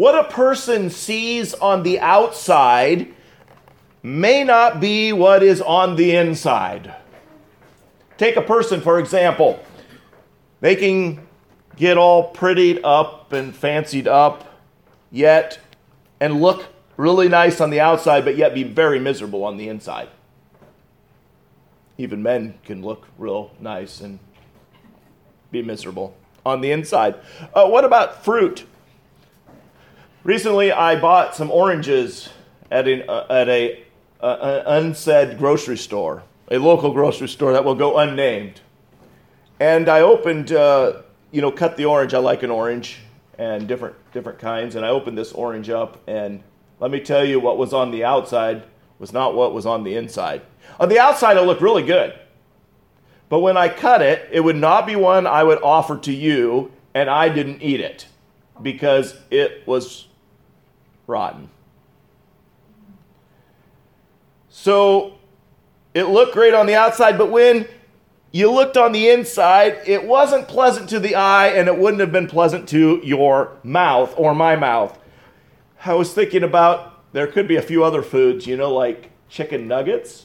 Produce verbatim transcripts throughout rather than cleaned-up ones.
what a person sees on the outside may not be what is on the inside. Take a person, for example. They can get all prettied up and fancied up, yet, and look really nice on the outside, but yet be very miserable on the inside. Even men can look real nice and be miserable on the inside. Uh, what about fruit? Recently, I bought some oranges at an uh, at a uh, unsaid grocery store, a local grocery store that will go unnamed. And I opened, uh, you know, cut the orange. I like an orange and different different kinds. And I opened this orange up, and let me tell you, what was on the outside was not what was on the inside. On the outside, it looked really good. But when I cut it, it would not be one I would offer to you, and I didn't eat it because it was rotten. So it looked great on the outside, but when you looked on the inside, it wasn't pleasant to the eye, and it wouldn't have been pleasant to your mouth or my mouth. I was thinking about, there could be a few other foods, you know, like chicken nuggets.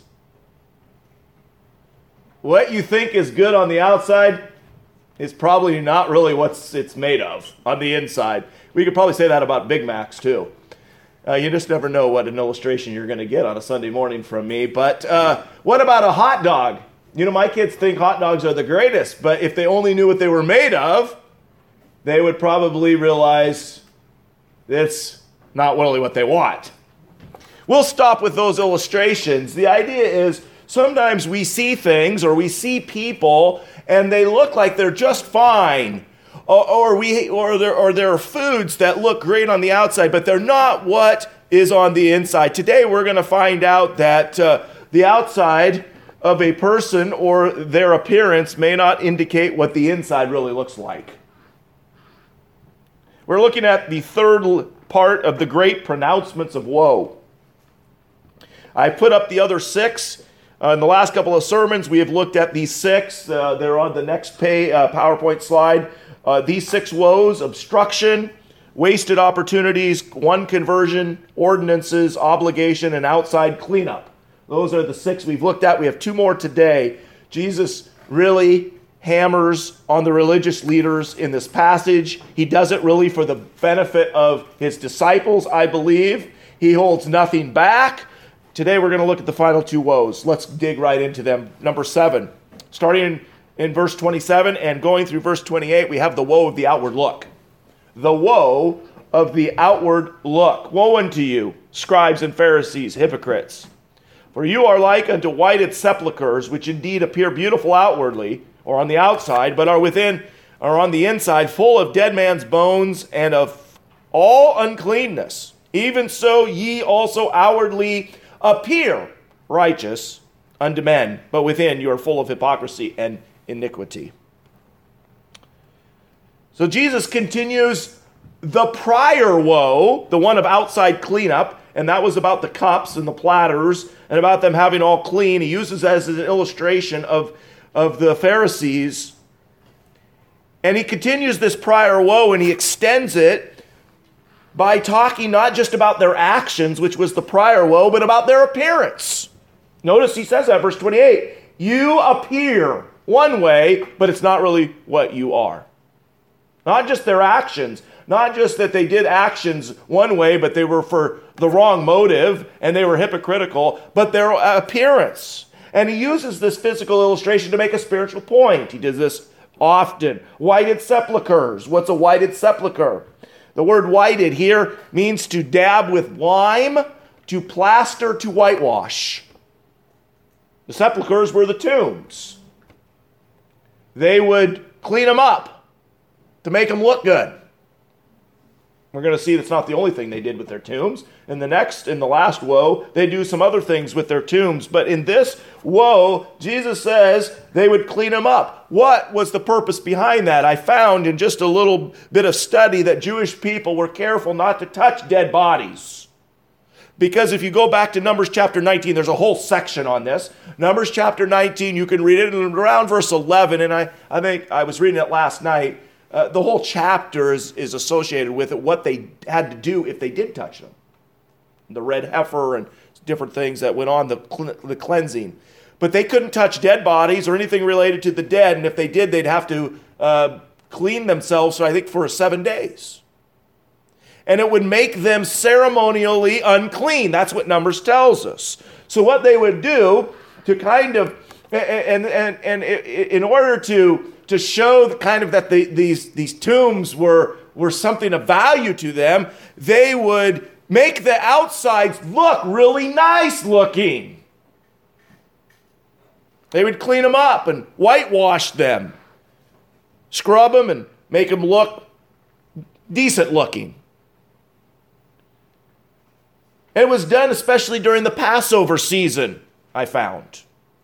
What you think is good on the outside is probably not really what it's made of on the inside. We could probably say that about Big Macs too. Uh, you just never know what an illustration you're going to get on a Sunday morning from me. But uh, what about a hot dog? You know, my kids think hot dogs are the greatest, but if they only knew what they were made of, they would probably realize it's not really what they want. We'll stop with those illustrations. The idea is sometimes we see things or we see people and they look like they're just fine. Or, or we or there or there are foods that look great on the outside, but they're not what is on the inside. Today we're going to find out that uh, the outside of a person or their appearance may not indicate what the inside really looks like. We're looking at the third part of the great pronouncements of woe. I put up the other six. Uh, in the last couple of sermons, we have looked at these six. Uh, they're on the next pay, uh, PowerPoint slide. Uh, these six woes: obstruction, wasted opportunities, one conversion, ordinances, obligation, and outside cleanup. Those are the six we've looked at. We have two more today. Jesus really hammers on the religious leaders in this passage. He does it really for the benefit of his disciples, I believe. He holds nothing back. Today we're going to look at the final two woes. Let's dig right into them. Number seven, starting in, in verse twenty-seven and going through verse twenty-eight, we have the woe of the outward look. The woe of the outward look. Woe unto you, scribes and Pharisees, hypocrites! For you are like unto whited sepulchres, which indeed appear beautiful outwardly, or on the outside, but are within, or on the inside, full of dead man's bones and of all uncleanness. Even so ye also outwardly appear righteous unto men, but within you are full of hypocrisy and iniquity. So Jesus continues the prior woe, the one of outside cleanup, and that was about the cups and the platters and about them having all clean. He uses that as an illustration of, of the Pharisees. And he continues this prior woe and he extends it by talking not just about their actions, which was the prior woe, but about their appearance. Notice he says that, verse twenty-eight. You appear one way, but it's not really what you are. Not just their actions, not just that they did actions one way, but they were for the wrong motive and they were hypocritical, but their appearance. And he uses this physical illustration to make a spiritual point. He does this often. Whited sepulchres. What's a whited sepulchre? The word whited here means to dab with lime, to plaster, to whitewash. The sepulchres were the tombs. They would clean them up to make them look good. We're going to see that's not the only thing they did with their tombs. In the next, in the last woe, they do some other things with their tombs. But in this woe, Jesus says they would clean them up. What was the purpose behind that? I found in just a little bit of study that Jewish people were careful not to touch dead bodies. Because if you go back to Numbers chapter nineteen, there's a whole section on this. Numbers chapter nineteen, you can read it around verse eleven. And I, I think I was reading it last night. uh, the whole chapter is, is associated with it, what they had to do if they did touch them. The red heifer and different things that went on, the, the cleansing. But they couldn't touch dead bodies or anything related to the dead, and if they did, they'd have to uh, clean themselves, I think, for seven days. And it would make them ceremonially unclean. That's what Numbers tells us. So what they would do to kind of, and and and in order to to show kind of that the, these these tombs were were something of value to them, they would make the outsides look really nice looking. They would clean them up and whitewash them, scrub them and make them look decent looking. And it was done especially during the Passover season, I found.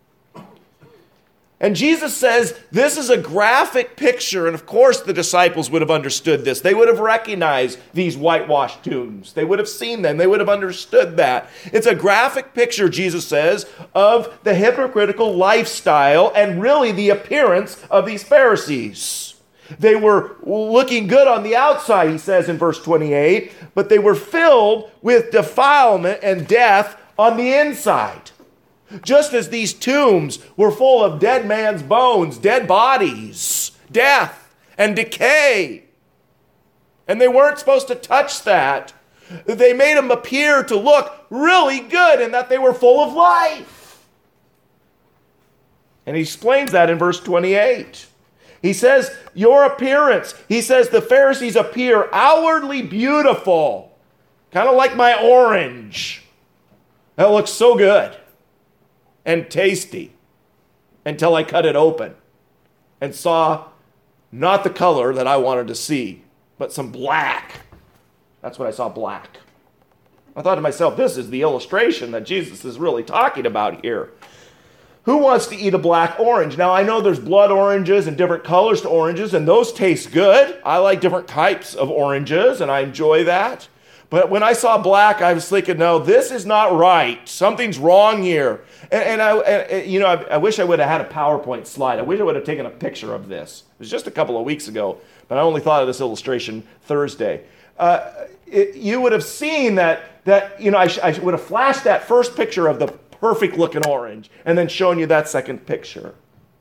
And Jesus says this is a graphic picture, and of course the disciples would have understood this. They would have recognized these whitewashed tombs. They would have seen them. They would have understood that. It's a graphic picture, Jesus says, of the hypocritical lifestyle and really the appearance of these Pharisees. They were looking good on the outside, he says in verse twenty-eight, but they were filled with defilement and death on the inside. Just as these tombs were full of dead man's bones, dead bodies, death and decay. And they weren't supposed to touch that. They made them appear to look really good in that they were full of life. And he explains that in verse twenty-eight. He says, your appearance, he says the Pharisees appear outwardly beautiful, kind of like my orange. That looks so good and tasty until I cut it open and saw not the color that I wanted to see, but some black. That's what I saw, black. I thought to myself, this is the illustration that Jesus is really talking about here. Who wants to eat a black orange? Now, I know there's blood oranges and different colors to oranges, and those taste good. I like different types of oranges, and I enjoy that. But when I saw black, I was thinking, no, this is not right. Something's wrong here. And, and I, and, you know, I, I wish I would have had a PowerPoint slide. I wish I would have taken a picture of this. It was just a couple of weeks ago, but I only thought of this illustration Thursday. Uh, it, you would have seen that, that you know, I, sh- I would have flashed that first picture of the perfect looking orange and then shown you that second picture.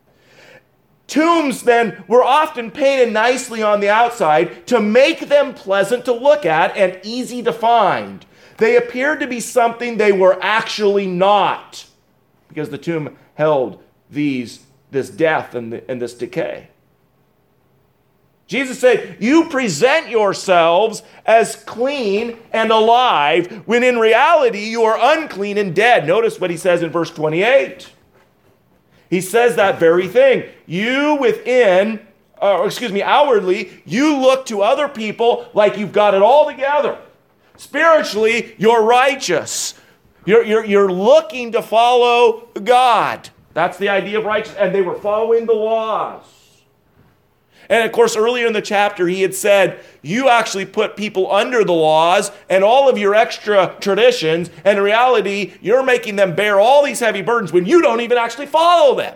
Tombs then were often painted nicely on the outside to make them pleasant to look at and easy to find. They appeared to be something they were actually not, because the tomb held these, this death and, the, and this decay. Jesus said, you present yourselves as clean and alive, when in reality you are unclean and dead. Notice what he says in verse twenty-eight. He says that very thing. You within, or excuse me, outwardly, you look to other people like you've got it all together. Spiritually, you're righteous. You're, you're, you're looking to follow God. That's the idea of righteousness. And they were following the laws. And of course, earlier in the chapter, he had said, you actually put people under the laws and all of your extra traditions, and in reality, you're making them bear all these heavy burdens when you don't even actually follow them.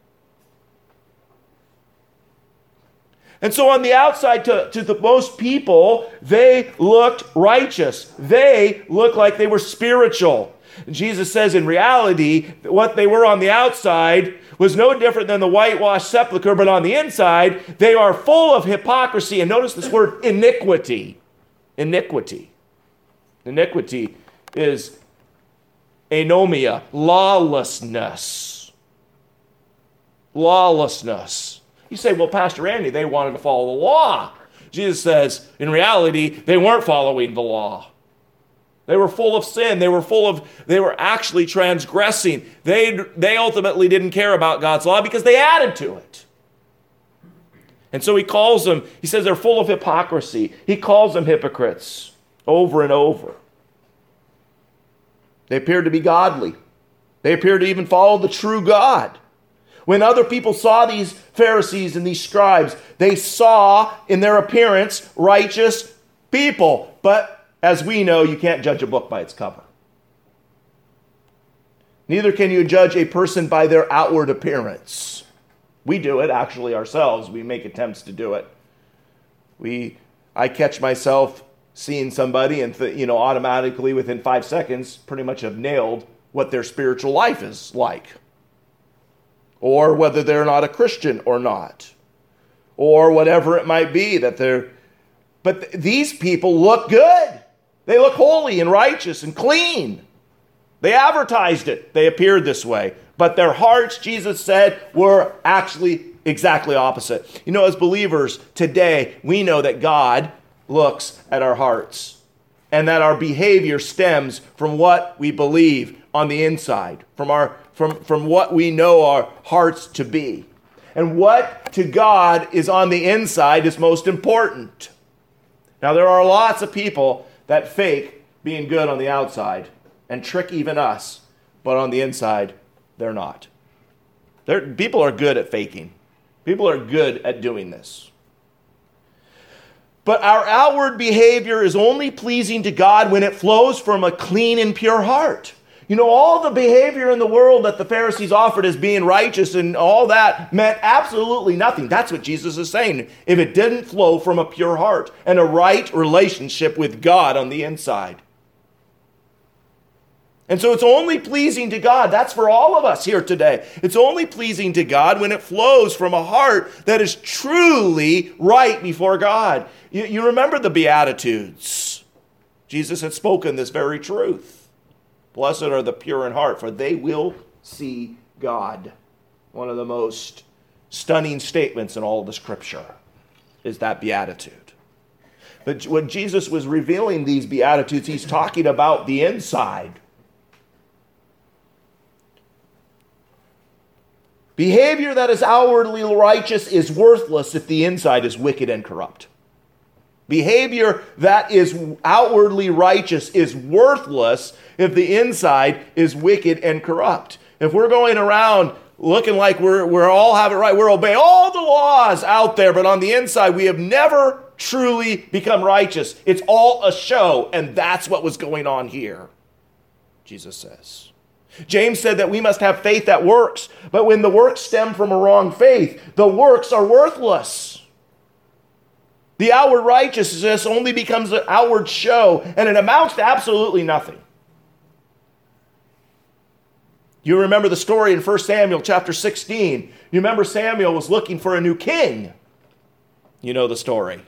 And so on the outside, to, to the most people, they looked righteous. They looked like they were spiritual. And Jesus says in reality, what they were on the outside was no different than the whitewashed sepulcher, but on the inside, they are full of hypocrisy. And notice this word, iniquity. Iniquity. Iniquity is anomia, lawlessness. Lawlessness. You say, well, Pastor Andy, they wanted to follow the law. Jesus says, in reality, they weren't following the law. They were full of sin. They were full of, they were actually transgressing. They, they ultimately didn't care about God's law because they added to it. And so he calls them, he says they're full of hypocrisy. He calls them hypocrites over and over. They appeared to be godly. They appeared to even follow the true God. When other people saw these Pharisees and these scribes, they saw in their appearance righteous people. But as we know, you can't judge a book by its cover. Neither can you judge a person by their outward appearance. We do it actually ourselves. We make attempts to do it. We, I catch myself seeing somebody and, th- you know, automatically within five seconds pretty much have nailed what their spiritual life is like. Or whether they're not a Christian or not. Or whatever it might be that they're... But th- these people look good. They look holy and righteous and clean. They advertised it. They appeared this way. But their hearts, Jesus said, were actually exactly opposite. You know, as believers today, we know that God looks at our hearts and that our behavior stems from what we believe on the inside, from our from, from what we know our hearts to be. And what to God is on the inside is most important. Now, there are lots of people that fake being good on the outside and trick even us, but on the inside, they're not. They're, people are good at faking. People are good at doing this. But our outward behavior is only pleasing to God when it flows from a clean and pure heart. You know, all the behavior in the world that the Pharisees offered as being righteous and all that meant absolutely nothing. That's what Jesus is saying. If it didn't flow from a pure heart and a right relationship with God on the inside. And so it's only pleasing to God. That's for all of us here today. It's only pleasing to God when it flows from a heart that is truly right before God. You, you remember the Beatitudes. Jesus had spoken this very truth. Blessed are the pure in heart, for they will see God. One of the most stunning statements in all of the Scripture is that beatitude. But when Jesus was revealing these beatitudes, he's talking about the inside. Behavior that is outwardly righteous is worthless if the inside is wicked and corrupt. Behavior that is outwardly righteous is worthless if the inside is wicked and corrupt. If we're going around looking like we're, we're all have it right, we're obeying all the laws out there, but on the inside we have never truly become righteous. It's all a show, and that's what was going on here, Jesus says. James said that we must have faith that works, but when the works stem from a wrong faith, the works are worthless. The outward righteousness only becomes an outward show, and it amounts to absolutely nothing. You remember the story in First Samuel chapter sixteen. You remember Samuel was looking for a new king. You know the story.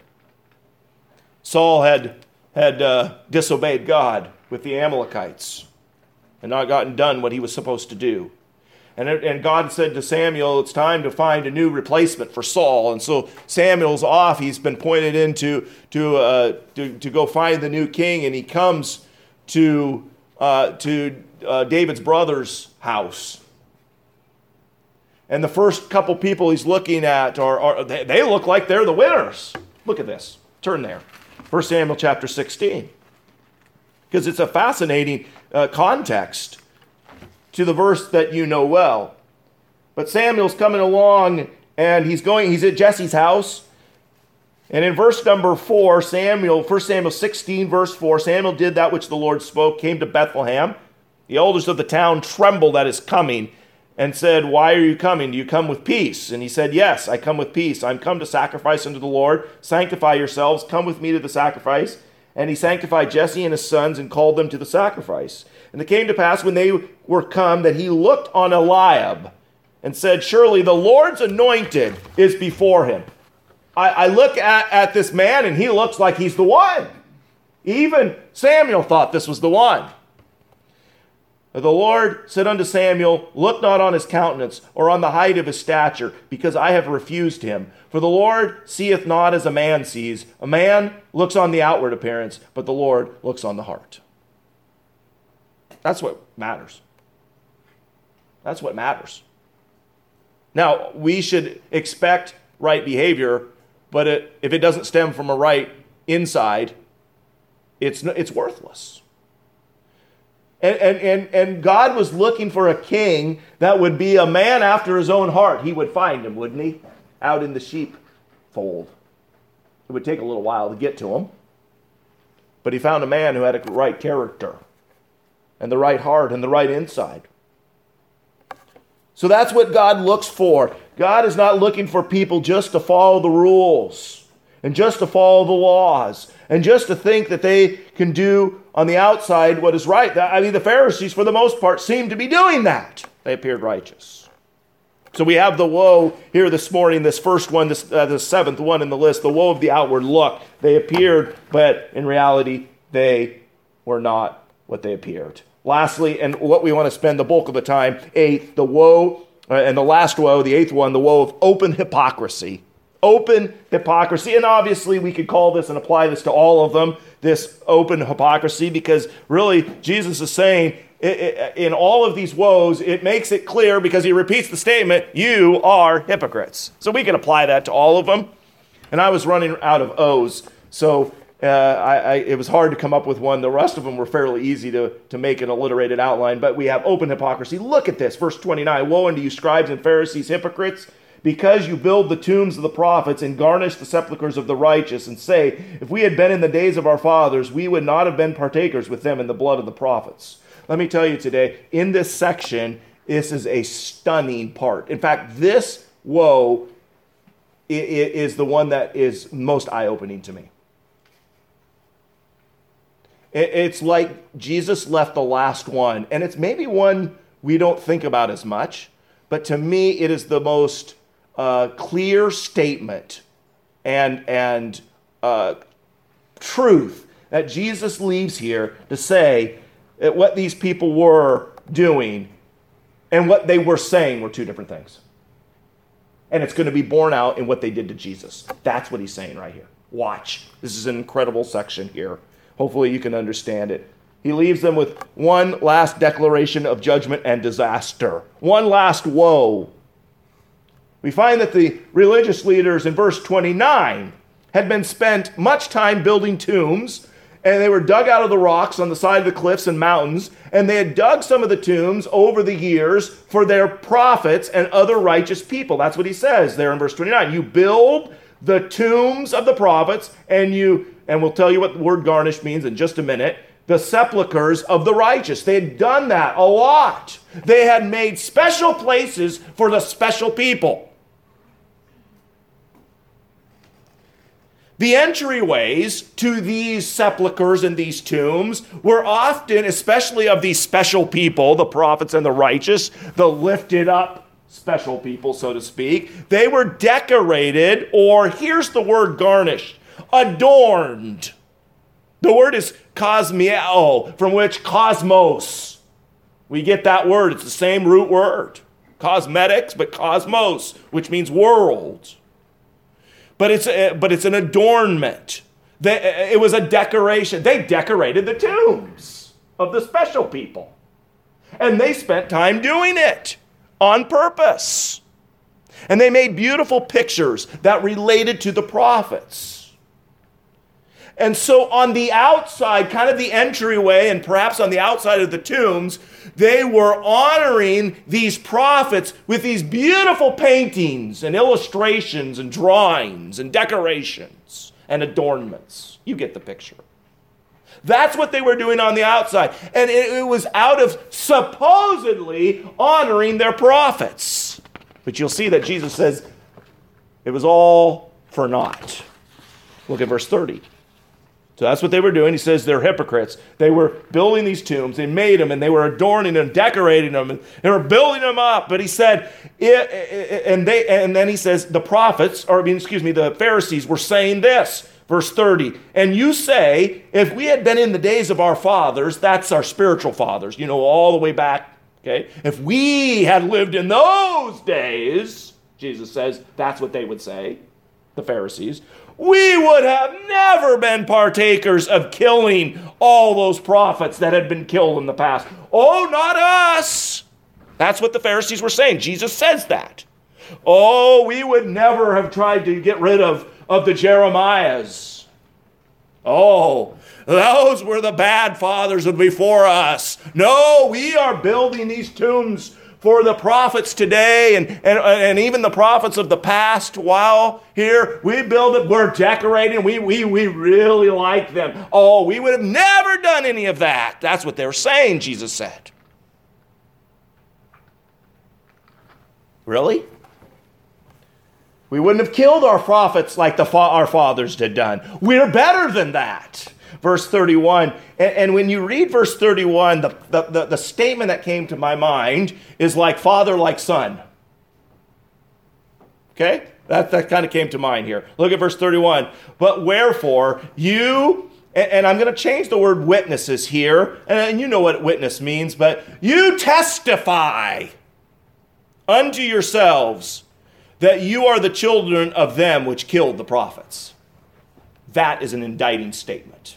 Saul had, had uh, disobeyed God with the Amalekites and not gotten done what he was supposed to do. And, it, and God said to Samuel, it's time to find a new replacement for Saul. And so Samuel's off. He's been pointed in to, to, uh, to, to go find the new king. And he comes to, uh, to uh, David's brother's house. And the first couple people he's looking at, are, are they, they look like they're the winners. Look at this. Turn there. First Samuel chapter sixteen. Because it's a fascinating uh, context to the verse that you know well. But Samuel's coming along and he's going, he's at Jesse's house. And in verse number four, Samuel, First Samuel sixteen, verse four, Samuel did that which the Lord spoke, came to Bethlehem. The elders of the town trembled at his coming and said, why are you coming? Do you come with peace? And he said, yes, I come with peace. I'm come to sacrifice unto the Lord. Sanctify yourselves. Come with me to the sacrifice. And he sanctified Jesse and his sons and called them to the sacrifice. And it came to pass when they were come that he looked on Eliab and said, surely the Lord's anointed is before him. I, I look at, at this man and he looks like he's the one. Even Samuel thought this was the one. But the Lord said unto Samuel, look not on his countenance or on the height of his stature, because I have refused him. For the Lord seeth not as a man sees. A man looks on the outward appearance, but the Lord looks on the heart. That's what matters. That's what matters. Now, we should expect right behavior, but it, if it doesn't stem from a right inside, it's, it's worthless. And, and, and, and God was looking for a king that would be a man after his own heart. He would find him, wouldn't he? Out in the sheepfold. It would take a little while to get to him. But he found a man who had a right character and the right heart and the right inside. So that's what God looks for. God is not looking for people just to follow the rules. and just to follow the laws, and just to think that they can do on the outside what is right. I mean, the Pharisees, for the most part, seem to be doing that. They appeared righteous. So we have the woe here this morning, this first one, this, uh, the seventh one in the list, the woe of the outward look. They appeared, but in reality, they were not what they appeared. Lastly, and what we want to spend the bulk of the time, eighth, the woe, uh, and the last woe, the eighth one, the woe of open hypocrisy. Open hypocrisy. And obviously we could call this and apply this to all of them, this open hypocrisy, because really Jesus is saying in all of these woes, it makes it clear because he repeats the statement, you are hypocrites. So we can apply that to all of them. And I was running out of O's, so uh, I, I, it was hard to come up with one. The rest of them were fairly easy to, to make an alliterated outline, but we have open hypocrisy. Look at this, verse twenty-nine. Woe unto you, scribes and Pharisees, hypocrites, because you build the tombs of the prophets and garnish the sepulchres of the righteous, and say, if we had been in the days of our fathers, we would not have been partakers with them in the blood of the prophets. Let me tell you today, in this section, this is a stunning part. In fact, this woe is the one that is most eye-opening to me. It's like Jesus left the last one, and it's maybe one we don't think about as much, but to me, it is the most uh, clear statement and, and uh, truth that Jesus leaves here to say that what these people were doing and what they were saying were two different things. And it's going to be borne out in what they did to Jesus. That's what he's saying right here. Watch. This is an incredible section here. Hopefully you can understand it. He leaves them with one last declaration of judgment and disaster. One last woe. We find that the religious leaders in verse twenty-nine had been spent much time building tombs, and they were dug out of the rocks on the side of the cliffs and mountains, and they had dug some of the tombs over the years for their prophets and other righteous people. That's what he says there in verse twenty-nine. You build the tombs of the prophets, and you, and we'll tell you what the word garnish means in just a minute, the sepulchres of the righteous. They had done that a lot. They had made special places for the special people. The entryways to these sepulchres and these tombs were often, especially of these special people, the prophets and the righteous, the lifted up special people, so to speak, they were decorated, or here's the word garnished, adorned. The word is cosmeo, from which cosmos. We get that word. It's the same root word. Cosmetics, but cosmos, which means world. But it's a, but it's an adornment. They, it was a decoration. They decorated the tombs of the special people. And they spent time doing it on purpose. And they made beautiful pictures that related to the prophets. And so on the outside, kind of the entryway, and perhaps on the outside of the tombs, they were honoring these prophets with these beautiful paintings and illustrations and drawings and decorations and adornments. You get the picture. That's what they were doing on the outside. And it, it was out of supposedly honoring their prophets. But you'll see that Jesus says it was all for naught. Look at verse thirty. So that's what they were doing. He says they're hypocrites. They were building these tombs. They made them, and they were adorning them, decorating them, and they were building them up. But he said, and they, and then he says the prophets, or I mean, excuse me, the Pharisees were saying this, verse thirty. And you say, if we had been in the days of our fathers, that's our spiritual fathers, you know, all the way back. Okay, if we had lived in those days, Jesus says, that's what they would say, the Pharisees. We would have never been partakers of killing all those prophets that had been killed in the past. Oh, not us. That's what the Pharisees were saying. Jesus says that. Oh, we would never have tried to get rid of, of the Jeremiahs. Oh, those were the bad fathers before us. No, we are building these tombs for the prophets today and, and, and even the prophets of the past while here. We build it, we're decorating, we, we, we really like them. Oh, we would have never done any of that. That's what they were saying, Jesus said. Really? We wouldn't have killed our prophets like the fa- our fathers had done. We're better than that. Verse thirty-one. And, and when you read verse thirty-one, the, the, the, the statement that came to my mind is like father, like son. Okay? That, that kind of came to mind here. Look at verse thirty-one. But wherefore you, and, and I'm going to change the word witnesses here, and, and you know what witness means, but you testify unto yourselves that you are the children of them which killed the prophets. That is an indicting statement.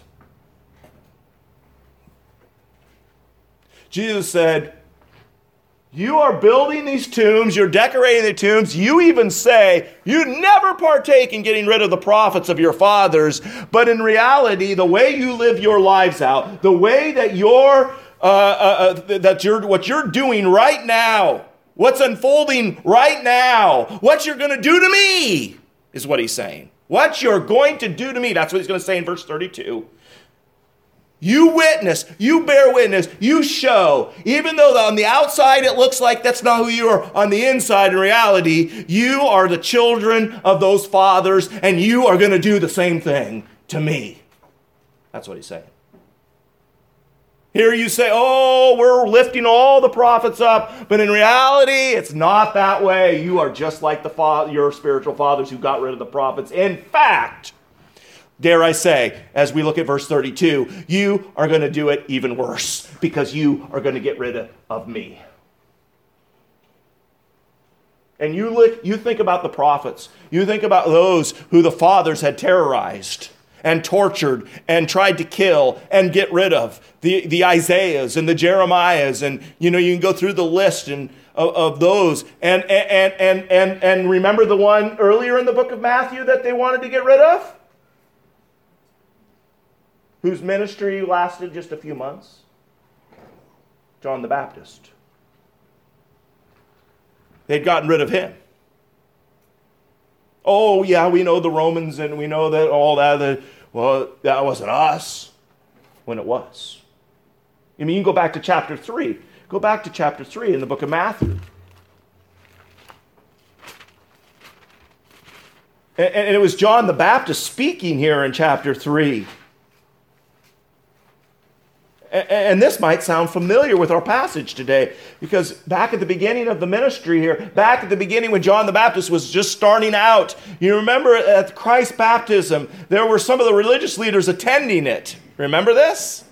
Jesus said, you are building these tombs, you're decorating the tombs, you even say you never partake in getting rid of the prophets of your fathers, but in reality, the way you live your lives out, the way that you're, uh, uh, uh, that you're, what you're doing right now, what's unfolding right now, what you're going to do to me, is what he's saying. What you're going to do to me, that's what he's going to say in verse thirty-two. You witness, you bear witness, you show, even though on the outside it looks like that's not who you are, on the inside in reality, you are the children of those fathers, and you are going to do the same thing to me. That's what he's saying. Here you say, oh, we're lifting all the prophets up, but in reality, it's not that way. You are just like the fa- your spiritual fathers who got rid of the prophets. In fact, dare I say, as we look at verse thirty-two, you are going to do it even worse because you are going to get rid of, of me. And you look, you think about the prophets. You think about those who the fathers had terrorized and tortured and tried to kill and get rid of. The, the Isaiahs and the Jeremiahs, and you know, you can go through the list and of, of those. And, and, and, and, and remember the one earlier in the book of Matthew that they wanted to get rid of? Whose ministry lasted just a few months? John the Baptist. They'd gotten rid of him. Oh, yeah, we know the Romans and we know that all that. that well, that wasn't us when it was. I mean, you can go back to chapter three. Go back to chapter three in the book of Matthew. And, and it was John the Baptist speaking here in chapter three. And this might sound familiar with our passage today, because back at the beginning of the ministry here, back at the beginning when John the Baptist was just starting out, you remember at Christ's baptism, there were some of the religious leaders attending it. Remember this?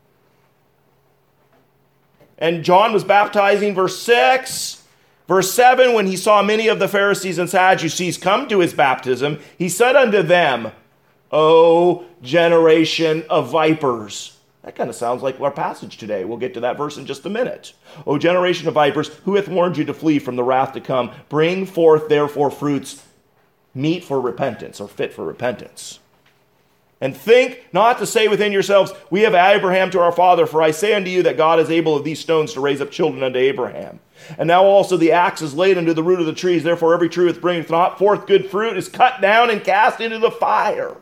And John was baptizing, verse six. Verse seven, when he saw many of the Pharisees and Sadducees come to his baptism, he said unto them, O generation of vipers. That kind of sounds like our passage today. We'll get to that verse in just a minute. O generation of vipers, who hath warned you to flee from the wrath to come? Bring forth therefore fruits meet for repentance, or fit for repentance. And think not to say within yourselves, we have Abraham to our father, for I say unto you that God is able of these stones to raise up children unto Abraham. And now also the axe is laid unto the root of the trees, therefore every tree which bringeth not forth good fruit is cut down and cast into the fire.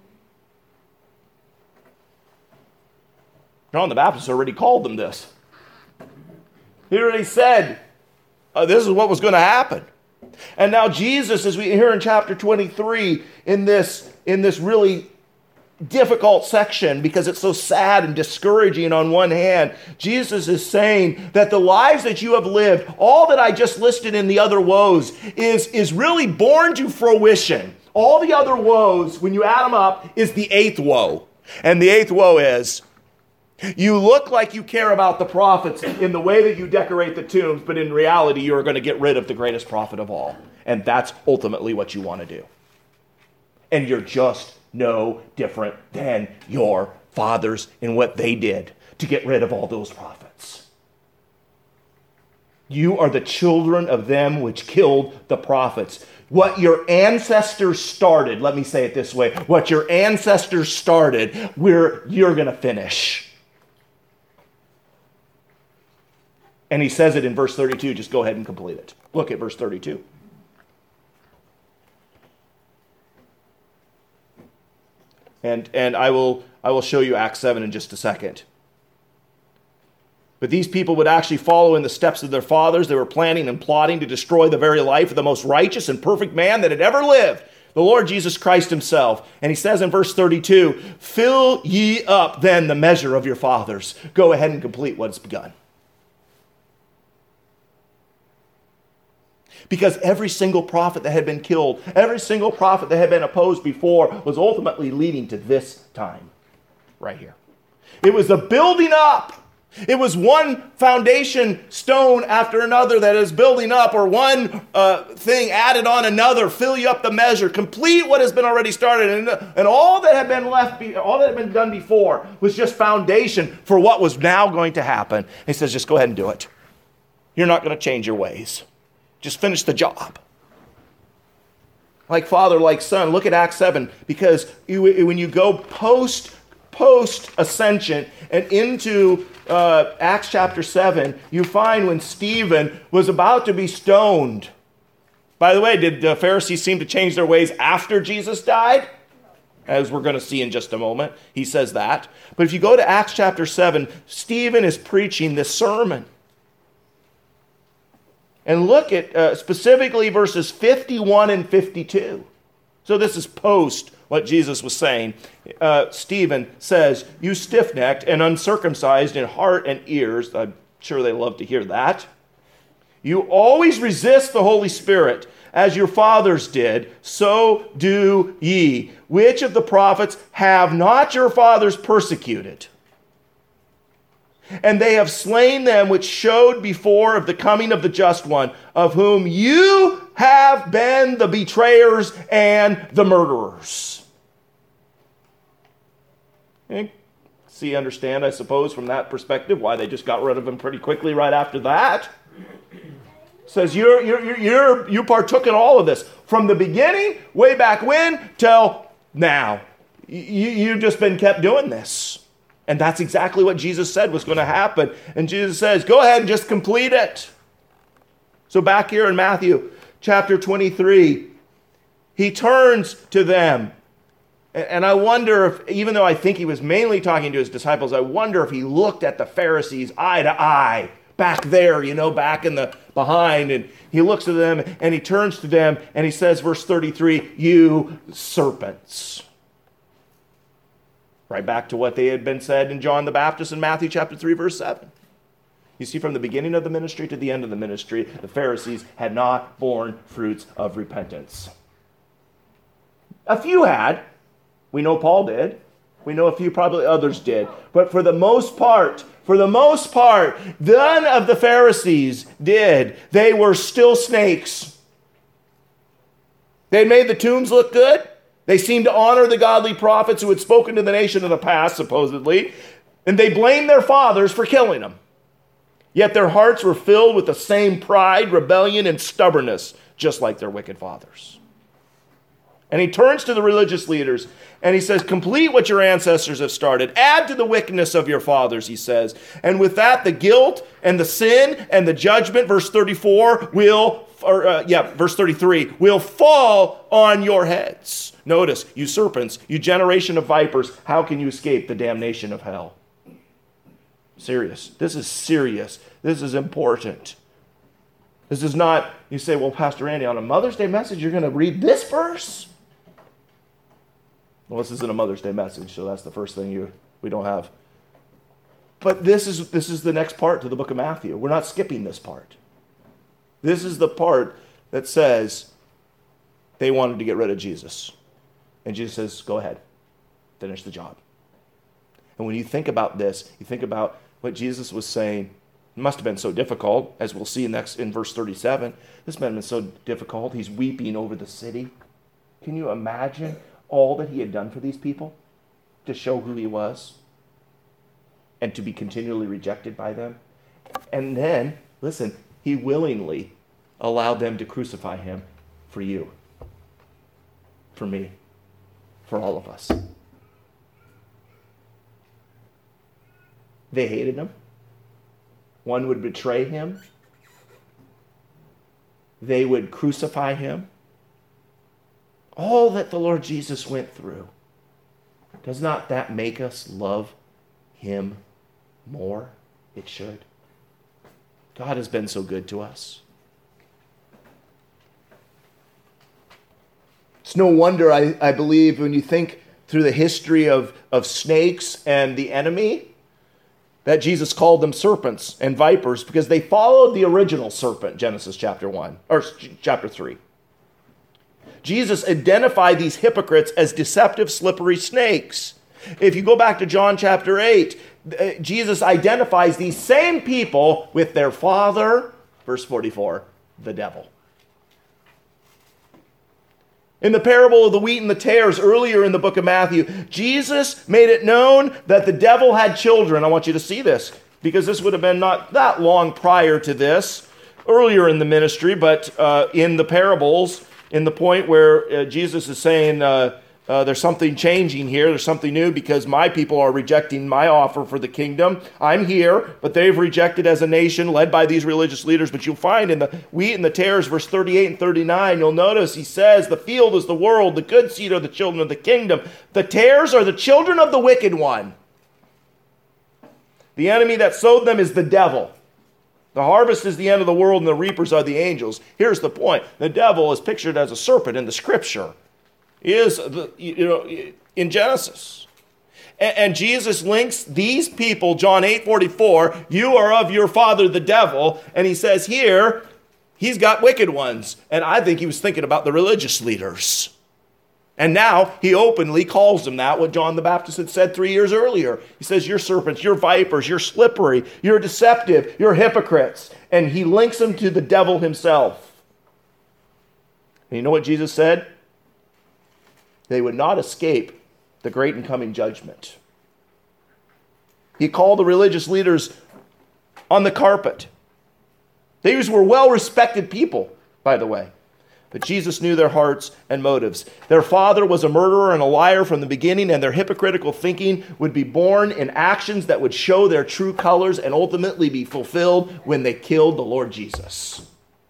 John the Baptist already called them this. He already said, uh, this is what was going to happen. And now Jesus, as we hear in chapter twenty-three, in this, in this really difficult section, because it's so sad and discouraging on one hand, Jesus is saying that the lives that you have lived, all that I just listed in the other woes, is, is really born to fruition. All the other woes, when you add them up, is the eighth woe. And the eighth woe is, you look like you care about the prophets in the way that you decorate the tombs, but in reality, you're going to get rid of the greatest prophet of all. And that's ultimately what you want to do. And you're just no different than your fathers in what they did to get rid of all those prophets. You are the children of them which killed the prophets. What your ancestors started, let me say it this way, what your ancestors started, where you're going to finish. And he says it in verse thirty-two. Just go ahead and complete it. Look at verse thirty-two. And, and I will I will show you Acts seven in just a second. But these people would actually follow in the steps of their fathers. They were planning and plotting to destroy the very life of the most righteous and perfect man that had ever lived, the Lord Jesus Christ himself. And he says in verse thirty-two, fill ye up then the measure of your fathers. Go ahead and complete what is begun. Because every single prophet that had been killed, every single prophet that had been opposed before was ultimately leading to this time right here. It was the building up. It was one foundation stone after another that is building up, or one uh, thing added on another. Fill you up the measure. Complete what has been already started. And, and all that had been left, be, all that had been done before was just foundation for what was now going to happen. He says, just go ahead and do it. You're not going to change your ways. Just finish the job. Like father, like son. Look at Acts seven, because you, when you go post post ascension and into uh, Acts chapter seven, you find when Stephen was about to be stoned. By the way, did the Pharisees seem to change their ways after Jesus died? As we're going to see in just a moment, he says that. But if you go to Acts chapter seven, Stephen is preaching this sermon. And look at uh, specifically verses fifty-one and fifty-two. So this is post what Jesus was saying. Uh, Stephen says, you stiff-necked and uncircumcised in heart and ears. I'm sure they love to hear that. You always resist the Holy Spirit, as your fathers did, so do ye. Which of the prophets have not your fathers persecuted? And they have slain them which showed before of the coming of the just one, of whom you have been the betrayers and the murderers. Okay. See, understand, I suppose, from that perspective, why they just got rid of him pretty quickly right after that. It says you're, you're, you're, you partook in all of this. From the beginning, way back when, till now. You, you've just been kept doing this. And that's exactly what Jesus said was going to happen. And Jesus says, go ahead and just complete it. So back here in Matthew chapter twenty-three, he turns to them. And I wonder if, even though I think he was mainly talking to his disciples, I wonder if he looked at the Pharisees eye to eye, back there, you know, back in the behind. And he looks at them and he turns to them and he says, verse thirty-three, you serpents. Right back to what they had been said in John the Baptist in Matthew chapter three, verse seven. You see, from the beginning of the ministry to the end of the ministry, the Pharisees had not borne fruits of repentance. A few had. We know Paul did. We know a few probably others did. But for the most part, for the most part, none of the Pharisees did. They were still snakes. They made the tombs look good. They seemed to honor the godly prophets who had spoken to the nation of the past, supposedly, and they blamed their fathers for killing them. Yet their hearts were filled with the same pride, rebellion, and stubbornness, just like their wicked fathers. And he turns to the religious leaders and he says, complete what your ancestors have started. Add to the wickedness of your fathers, he says. And with that, the guilt and the sin and the judgment, verse thirty-four, will, or uh, yeah, verse thirty-three, will fall on your heads. Notice, you serpents, you generation of vipers, how can you escape the damnation of hell? Serious. This is serious. This is important. This is not, you say, well, Pastor Andy, on a Mother's Day message, you're going to read this verse? Well, this isn't a Mother's Day message, so that's the first thing you we don't have. But this is this is the next part to the book of Matthew. We're not skipping this part. This is the part that says they wanted to get rid of Jesus. And Jesus says, go ahead, finish the job. And when you think about this, you think about what Jesus was saying. It must have been so difficult, as we'll see next in verse thirty-seven. This man has been so difficult. He's weeping over the city. Can you imagine all that he had done for these people to show who he was and to be continually rejected by them? And then, listen, he willingly allowed them to crucify him for you, for me, for all of us. They hated him. One would betray him. They would crucify him. All that the Lord Jesus went through, does not that make us love him more? It should. God has been so good to us. It's no wonder, I, I believe, when you think through the history of, of snakes and the enemy, that Jesus called them serpents and vipers because they followed the original serpent, Genesis chapter one, or chapter three. Jesus identified these hypocrites as deceptive, slippery snakes. If you go back to John chapter eight, Jesus identifies these same people with their father, verse forty-four, the devil. In the parable of the wheat and the tares earlier in the book of Matthew, Jesus made it known that the devil had children. I want you to see this because this would have been not that long prior to this, earlier in the ministry, but uh, in the parables, in the point where uh, Jesus is saying, uh, uh, there's something changing here, there's something new because my people are rejecting my offer for the kingdom. I'm here, but they've rejected as a nation led by these religious leaders. But you'll find in the wheat and the tares, verse thirty-eight and thirty-nine, you'll notice he says, the field is the world, the good seed are the children of the kingdom. The tares are the children of the wicked one. The enemy that sowed them is the devil. The harvest is the end of the world and the reapers are the angels. Here's the point. The devil is pictured as a serpent in the scripture. He is, the, you know, in Genesis. And, and Jesus links these people, John eight forty-four, you are of your father the devil. And he says here, he's got wicked ones. And I think he was thinking about the religious leaders. And now he openly calls them that, what John the Baptist had said three years earlier. He says, you're serpents, you're vipers, you're slippery, you're deceptive, you're hypocrites. And he links them to the devil himself. And you know what Jesus said? They would not escape the great and coming judgment. He called the religious leaders on the carpet. These were well-respected people, by the way. But Jesus knew their hearts and motives. Their father was a murderer and a liar from the beginning, and their hypocritical thinking would be born in actions that would show their true colors and ultimately be fulfilled when they killed the Lord Jesus.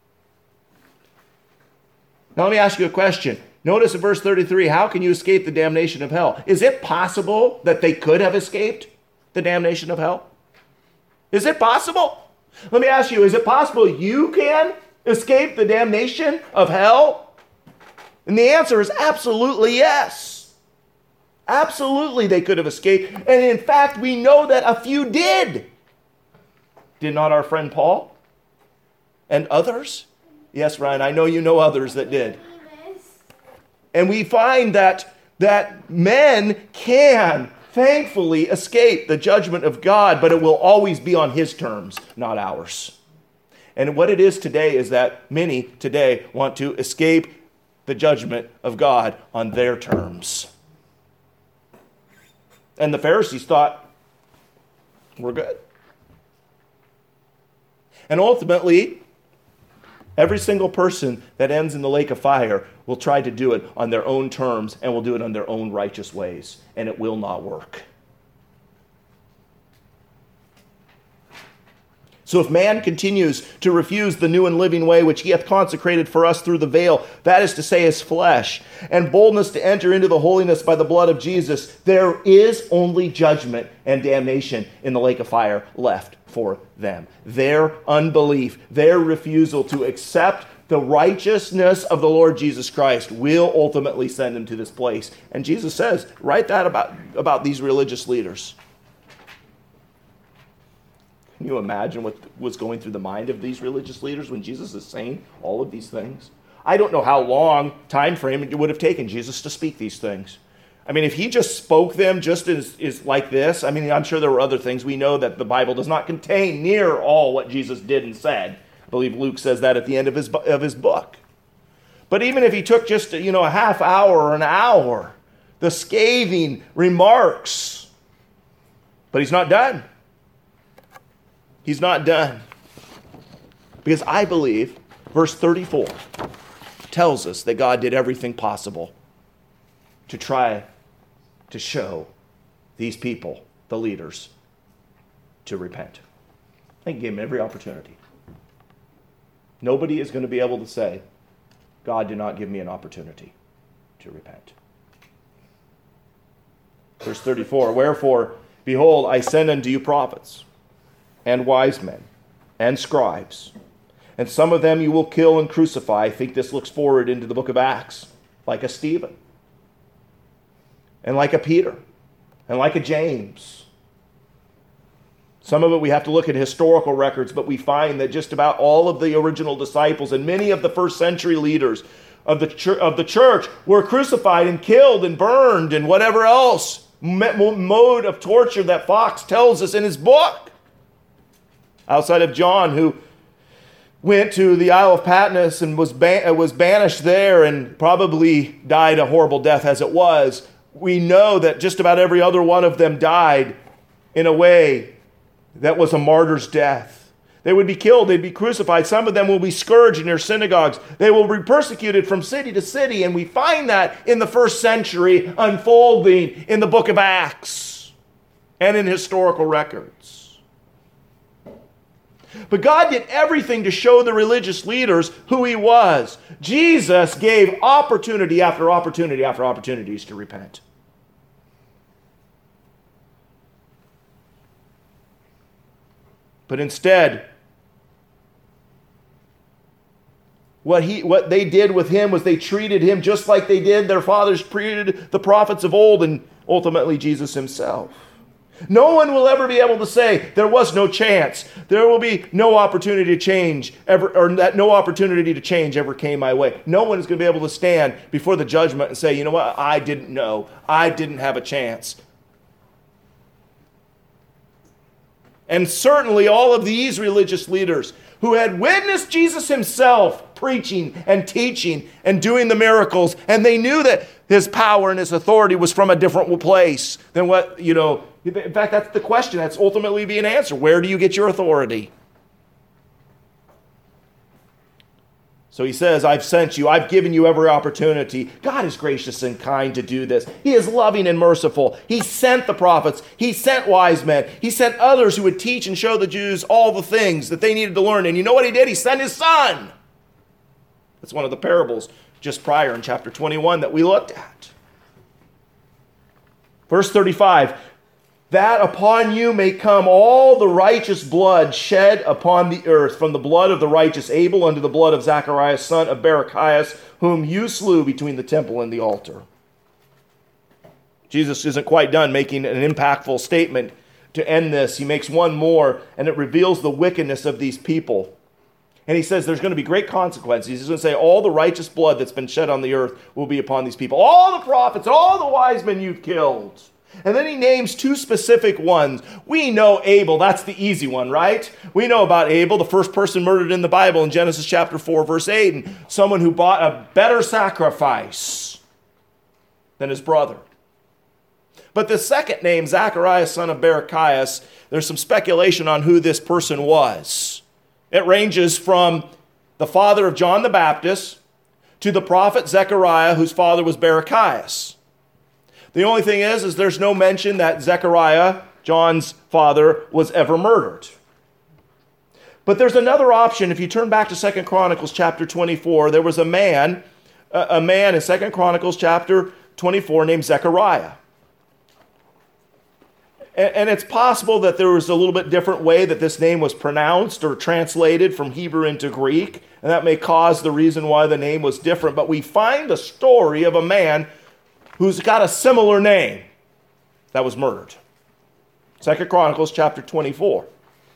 Now let me ask you a question. Notice in verse thirty-three, how can you escape the damnation of hell? Is it possible that they could have escaped the damnation of hell? Is it possible? Let me ask you, is it possible you can escape the damnation of hell? And the answer is absolutely yes. Absolutely they could have escaped. And in fact, we know that a few did. Did not our friend Paul? And others? Yes, Ryan, I know you know others that did. And we find that, that men can, thankfully, escape the judgment of God, but it will always be on his terms, not ours. And what it is today is that many today want to escape the judgment of God on their terms. And the Pharisees thought, we're good. And ultimately, every single person that ends in the lake of fire will try to do it on their own terms and will do it on their own righteous ways, and it will not work. So if man continues to refuse the new and living way which he hath consecrated for us through the veil, that is to say his flesh, and boldness to enter into the holiness by the blood of Jesus, there is only judgment and damnation in the lake of fire left for them. Their unbelief, their refusal to accept the righteousness of the Lord Jesus Christ will ultimately send them to this place. And Jesus says, write that about, about these religious leaders. Can you imagine what was going through the mind of these religious leaders when Jesus is saying all of these things? I don't know how long time frame it would have taken Jesus to speak these things. I mean, if he just spoke them just as is like this, I mean, I'm sure there were other things. We know that the Bible does not contain near all what Jesus did and said. I believe Luke says that at the end of his of his book. But even if he took just, you know, a half hour or an hour, the scathing remarks, but he's not done. He's not done. Because I believe verse thirty-four tells us that God did everything possible to try to show these people, the leaders, to repent. He gave them every opportunity. Nobody is going to be able to say, God did not give me an opportunity to repent. Verse thirty-four, wherefore, behold, I send unto you prophets, and wise men and scribes. And some of them you will kill and crucify. I think this looks forward into the book of Acts, like a Stephen, and like a Peter, and like a James. Some of it we have to look at historical records, but we find that just about all of the original disciples and many of the first century leaders of the church, of the church were crucified and killed and burned and whatever else mode of torture that Fox tells us in his book. Outside of John, who went to the Isle of Patmos and was ban- was banished there and probably died a horrible death as it was, we know that just about every other one of them died in a way that was a martyr's death. They would be killed. They'd be crucified. Some of them will be scourged in their synagogues. They will be persecuted from city to city. And we find that in the first century unfolding in the book of Acts and in historical records. But God did everything to show the religious leaders who he was. Jesus gave opportunity after opportunity after opportunities to repent. But instead, what he, what they did with him was they treated him just like they did their fathers treated the prophets of old, and ultimately Jesus himself. No one will ever be able to say there was no chance. There will be no opportunity to change ever, or that no opportunity to change ever came my way. No one is going to be able to stand before the judgment and say, you know what, I didn't know. I didn't have a chance. And certainly all of these religious leaders who had witnessed Jesus himself preaching and teaching and doing the miracles, and they knew that his power and his authority was from a different place than what, you know, in fact, that's the question that's ultimately being answered. Where do you get your authority? So he says, I've sent you. I've given you every opportunity. God is gracious and kind to do this. He is loving and merciful. He sent the prophets. He sent wise men. He sent others who would teach and show the Jews all the things that they needed to learn. And you know what he did? He sent his son. That's one of the parables just prior in chapter twenty-one that we looked at. Verse thirty-five, that upon you may come all the righteous blood shed upon the earth, from the blood of the righteous Abel unto the blood of Zacharias, son of Barachias, whom you slew between the temple and the altar. Jesus isn't quite done making an impactful statement to end this. He makes one more, and it reveals the wickedness of these people. And he says there's going to be great consequences. He's going to say all the righteous blood that's been shed on the earth will be upon these people. All the prophets, all the wise men you've killed. And then he names two specific ones. We know Abel. That's the easy one, right? We know about Abel, the first person murdered in the Bible in Genesis chapter four, verse eight, and someone who bought a better sacrifice than his brother. But the second name, Zacharias, son of Barachias, there's some speculation on who this person was. It ranges from the father of John the Baptist to the prophet Zechariah, whose father was Barachias. The only thing is, is there's no mention that Zechariah, John's father, was ever murdered. But there's another option. If you turn back to Second Chronicles chapter twenty-four, there was a man, a man in Second Chronicles chapter twenty-four named Zechariah. And it's possible that there was a little bit different way that this name was pronounced or translated from Hebrew into Greek, and that may cause the reason why the name was different. But we find a story of a man who's got a similar name that was murdered. Second Chronicles chapter twenty-four.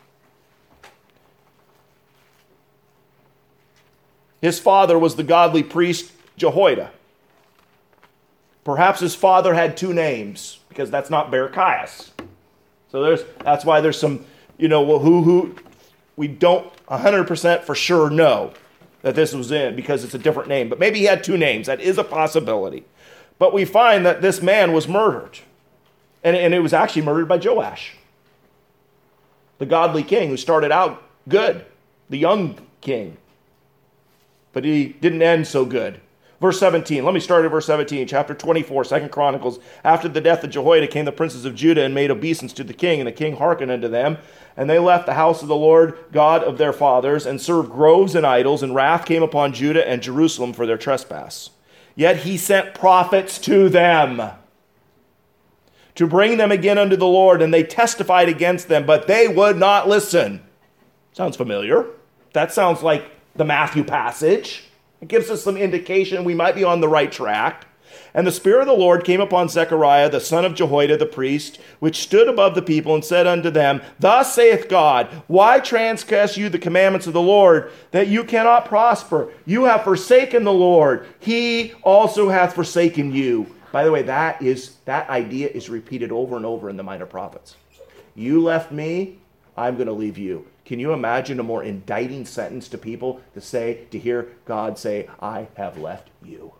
His father was the godly priest Jehoiada. Perhaps his father had two names, because that's not Barachias. So there's that's why there's some, you know, who who we don't one hundred percent for sure know that this was in, because it's a different name. But maybe he had two names. That is a possibility. But we find that this man was murdered. And, and it was actually murdered by Joash, the godly king who started out good, the young king. But he didn't end so good. Verse seventeen, let me start at verse seventeen, chapter twenty-four, Second Chronicles. After the death of Jehoiada came the princes of Judah and made obeisance to the king, and the king hearkened unto them. And they left the house of the Lord God of their fathers, and served groves and idols, and wrath came upon Judah and Jerusalem for their trespass. Yet he sent prophets to them, to bring them again unto the Lord, and they testified against them, but they would not listen. Sounds familiar. That sounds like the Matthew passage. It gives us some indication we might be on the right track. And the Spirit of the Lord came upon Zechariah, the son of Jehoiada the priest, which stood above the people, and said unto them, Thus saith God, why transgress you the commandments of the Lord, that you cannot prosper? You have forsaken the Lord. He also hath forsaken you. By the way, that is that idea is repeated over and over in the Minor Prophets. You left me, I'm going to leave you. Can you imagine a more indicting sentence to people to say, to hear God say, I have left you?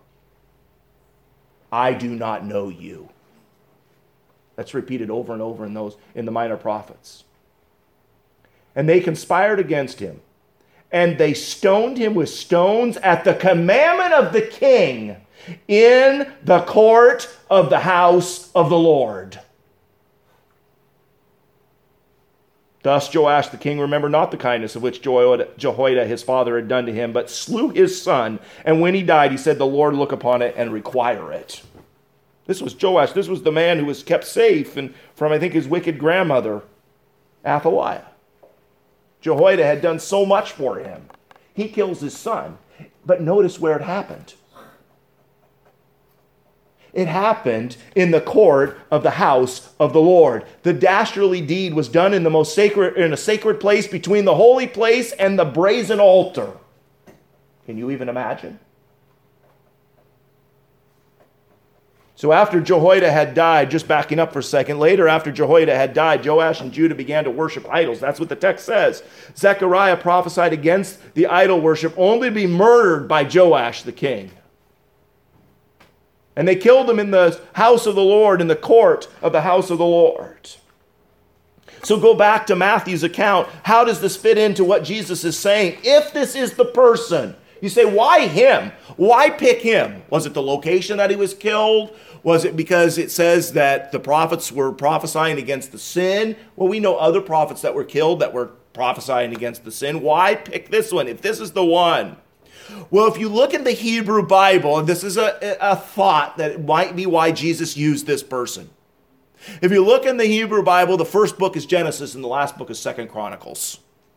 I do not know you. That's repeated over and over in those in the Minor Prophets. And they conspired against him, and they stoned him with stones at the commandment of the king in the court of the house of the Lord. Thus Joash the king remembered not the kindness of which Jehoiada his father had done to him, but slew his son. And when he died, he said, the Lord look upon it and require it. This was Joash. This was the man who was kept safe and from, I think, his wicked grandmother, Athaliah. Jehoiada had done so much for him. He kills his son. But notice where it happened. It happened in the court of the house of the Lord. The dastardly deed was done in the most sacred, in a sacred place between the holy place and the brazen altar. Can you even imagine? So after Jehoiada had died, just backing up for a second, later after Jehoiada had died, Joash and Judah began to worship idols. That's what the text says. Zechariah prophesied against the idol worship only to be murdered by Joash the king. And they killed him in the house of the Lord, in the court of the house of the Lord. So go back to Matthew's account. How does this fit into what Jesus is saying? If this is the person, you say, why him? Why pick him? Was it the location that he was killed? Was it because it says that the prophets were prophesying against the sin? Well, we know other prophets that were killed that were prophesying against the sin. Why pick this one if this is the one? Well, if you look in the Hebrew Bible, and this is a, a thought that it might be why Jesus used this person. If you look in the Hebrew Bible, the first book is Genesis and the last book is Second Chronicles.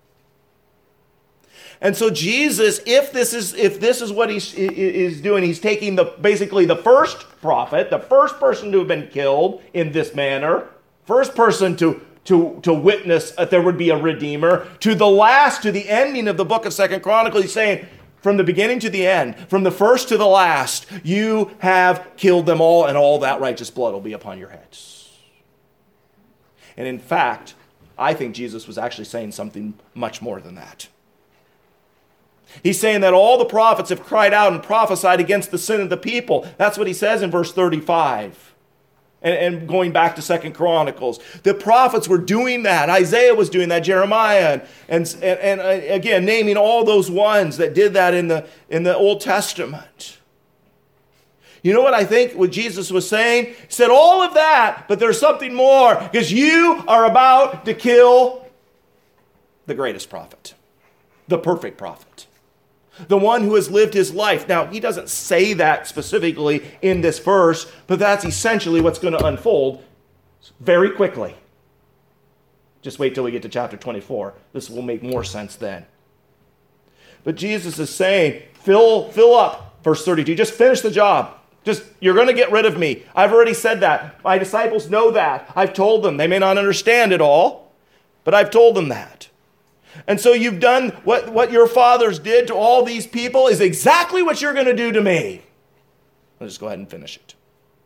And so Jesus, if this is if this is what he is doing, he's taking the basically the first prophet, the first person to have been killed in this manner, first person to To, to witness that there would be a redeemer, to the last, to the ending of the book of Second Chronicles, he's saying, from the beginning to the end, from the first to the last, you have killed them all, and all that righteous blood will be upon your heads. And in fact, I think Jesus was actually saying something much more than that. He's saying that all the prophets have cried out and prophesied against the sin of the people. That's what he says in verse thirty-five. And going back to Second Chronicles, the prophets were doing that. Isaiah was doing that, Jeremiah, and, and, and again, naming all those ones that did that in the, in the Old Testament. You know what I think what Jesus was saying? He said all of that, but there's something more, because you are about to kill the greatest prophet, the perfect prophet. The one who has lived his life. Now, he doesn't say that specifically in this verse, but that's essentially what's going to unfold very quickly. Just wait till we get to chapter twenty-four. This will make more sense then. But Jesus is saying, fill, fill up, verse thirty-two. Just finish the job. Just, you're going to get rid of me. I've already said that. My disciples know that. I've told them. They may not understand it all, but I've told them that. And so you've done what, what your fathers did to all these people is exactly what you're going to do to me. Let's just go ahead and finish it.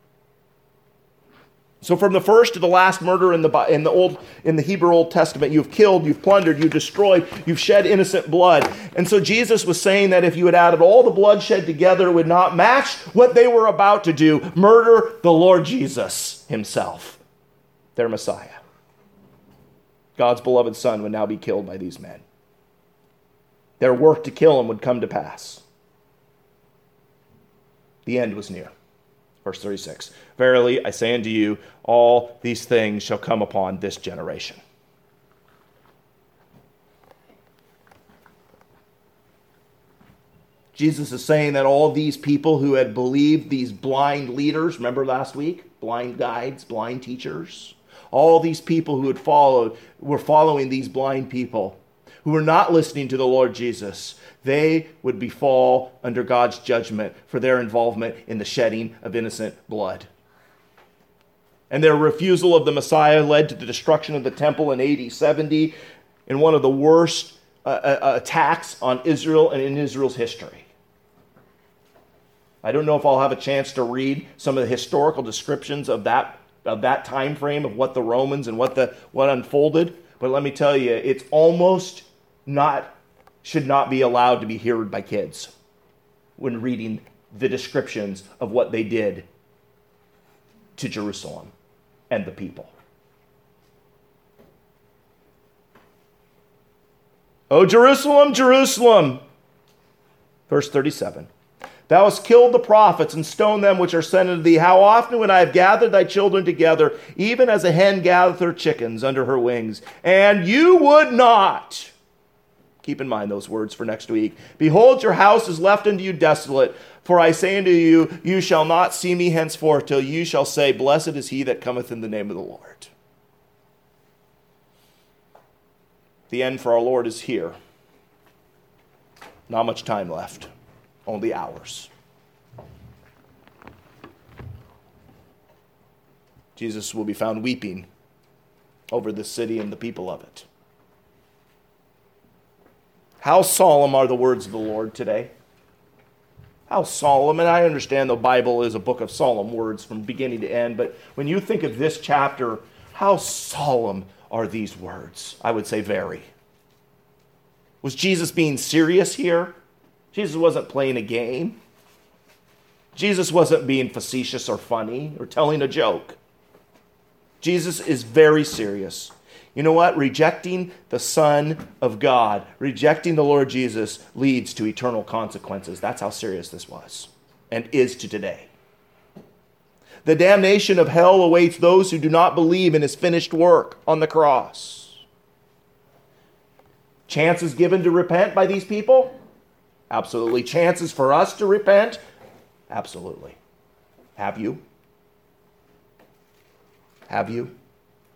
So from the first to the last murder in the in the old in the Hebrew Old Testament, you've killed, you've plundered, you've destroyed, you've shed innocent blood. And so Jesus was saying that if you had added all the blood shed together, it would not match what they were about to do, murder the Lord Jesus himself, their Messiah. God's beloved Son would now be killed by these men. Their work to kill him would come to pass. The end was near. Verse thirty-six, verily I say unto you, all these things shall come upon this generation. Jesus is saying that all these people who had believed these blind leaders, remember last week? blind guides, blind teachers. All these people who had followed, were following these blind people, who were not listening to the Lord Jesus. They would befall under God's judgment for their involvement in the shedding of innocent blood. And their refusal of the Messiah led to the destruction of the temple in A D seventy, in one of the worst uh, uh, attacks on Israel and in Israel's history. I don't know if I'll have a chance to read some of the historical descriptions of that of that time frame of what the Romans and what the what unfolded, but let me tell you, it's almost not should not be allowed to be heard by kids when reading the descriptions of what they did to Jerusalem and the people. O Jerusalem, Jerusalem, verse thirty-seven. Thou hast killed the prophets and stoned them which are sent unto thee. How often when I have gathered thy children together, even as a hen gathereth her chickens under her wings, and you would not. Keep in mind those words for next week. Behold, your house is left unto you desolate. For I say unto you, you shall not see me henceforth till you shall say, Blessed is he that cometh in the name of the Lord. The end for our Lord is here. Not much time left. Only hours. Jesus will be found weeping over this city and the people of it. How solemn are the words of the Lord today? How solemn, and I understand the Bible is a book of solemn words from beginning to end, but when you think of this chapter, how solemn are these words? I would say very. Was Jesus being serious here? Jesus wasn't playing a game. Jesus wasn't being facetious or funny or telling a joke. Jesus is very serious. You know what? Rejecting the Son of God, rejecting the Lord Jesus, leads to eternal consequences. That's how serious this was and is to today. The damnation of hell awaits those who do not believe in his finished work on the cross. Chances given to repent by these people? Absolutely. Chances for us to repent? Absolutely. Have you? Have you?